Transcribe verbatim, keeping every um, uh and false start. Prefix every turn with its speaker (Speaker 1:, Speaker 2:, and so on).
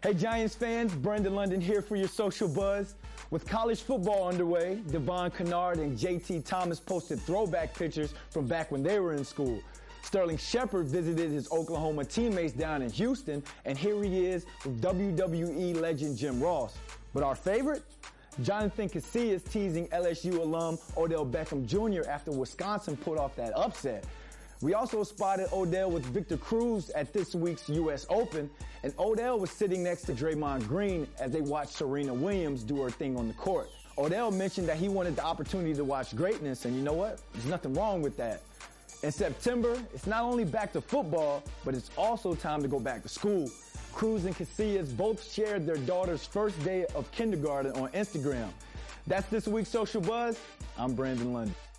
Speaker 1: Hey Giants fans, Brandon London here for your social buzz. With college football underway, Devon Kennard and J T Thomas posted throwback pictures from back when they were in school. Sterling Shepard visited his Oklahoma teammates down in Houston, and here he is with W W E legend Jim Ross. But our favorite? Jonathan Casillas teasing L S U alum Odell Beckham Junior after Wisconsin put off that upset. We also spotted Odell with Victor Cruz at this week's U S Open, and Odell was sitting next to Draymond Green as they watched Serena Williams do her thing on the court. Odell mentioned that he wanted the opportunity to watch greatness, and you know what? There's nothing wrong with that. In September, it's not only back to football, but it's also time to go back to school. Cruz and Casillas both shared their daughter's first day of kindergarten on Instagram. That's this week's Social Buzz. I'm Brandon London.